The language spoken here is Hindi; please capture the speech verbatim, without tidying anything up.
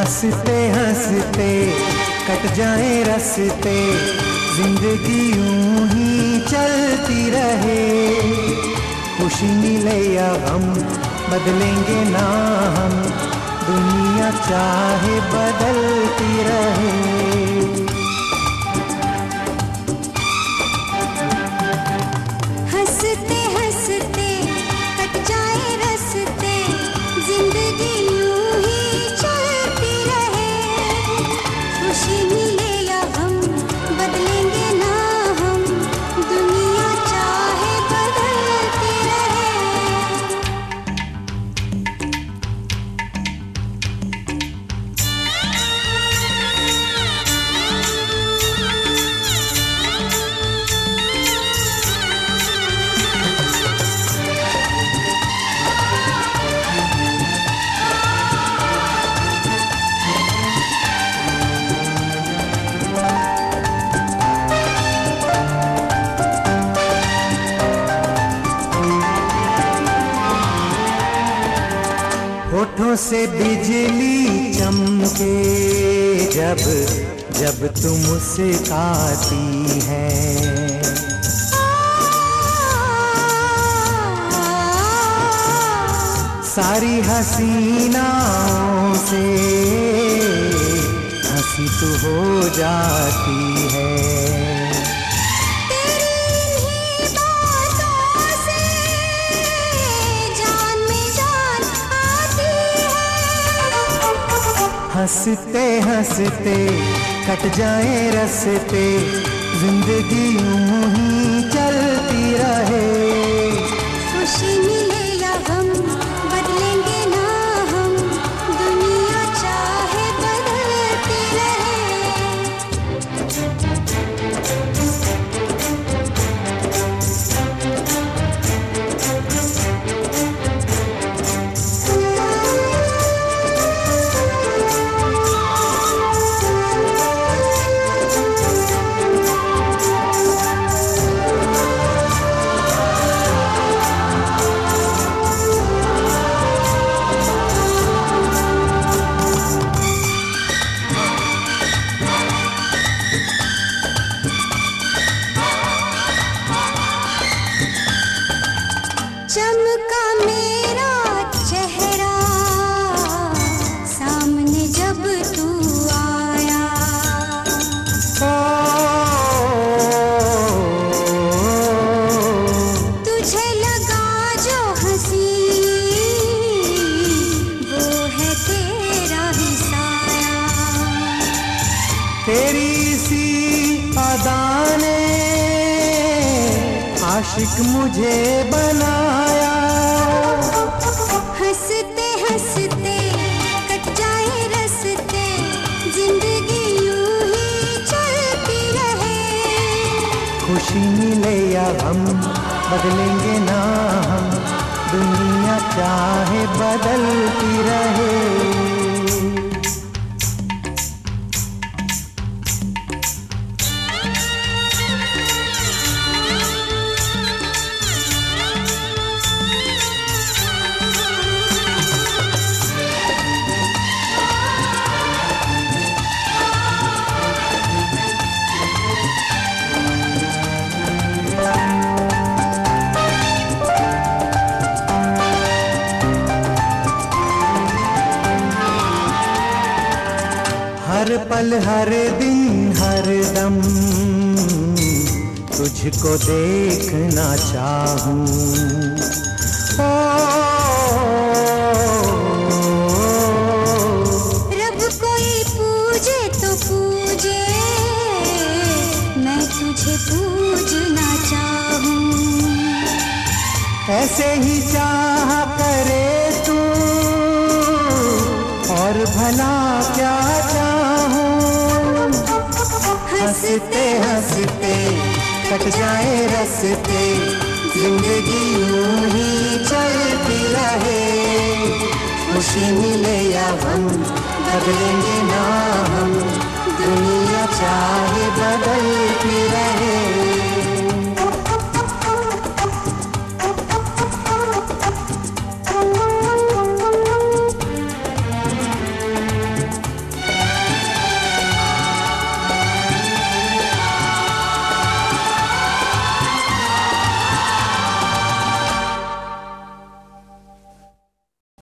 हंसते हंसते कट जाए रस्ते, जिंदगी यूं ही चलती रहे। खुशी मिले या गम बदलेंगे ना हम, दुनिया चाहे बदलती रहे। हंसते हंसते कट जाए रस्ते, जिंदगी यूं ही चलती रहे। खुशी मिले या गम बदलेंगे ना हम, दुनिया चाहे बदलती रहे। होठों से बिजली चमके जब जब तुम मुस्कुराती है। सारी हसीनाओं से हंसी तो हो जाती है। हंसते हंसते कट जाए रस्ते, जिंदगी यूं ही चलती रहे। खुशी मिले या गम बदलेंगे ना हम, दुनिया चाहे बदलती रहे। चमका मेरा चेहरा सामने जब तू आया। तुझे लगा जो हंसी वो है तेरा ही साया। तेरी सी अदा ने आशिक मुझे बनाया। हंसते हंसते कट जाए रस्ते, जिंदगी यूं ही चलती रहे। खुशी मिले या गम बदलेंगे ना हम, दुनिया चाहे बदलती रहे। हर पल हर दिन हर दम तुझको देखना चाहूं। ओ, रब कोई पूजे तो पूजे, मैं तुझे पूजना चाहूं। ऐसे ही चाह करे तू और भला क्या चाहूं। हंसते हंसते कट जाए रस्ते, जिंदगी यूं ही चलती रहे। खुशी मिले या गम बदलेंगे ना हम, दुनिया चाहे बदल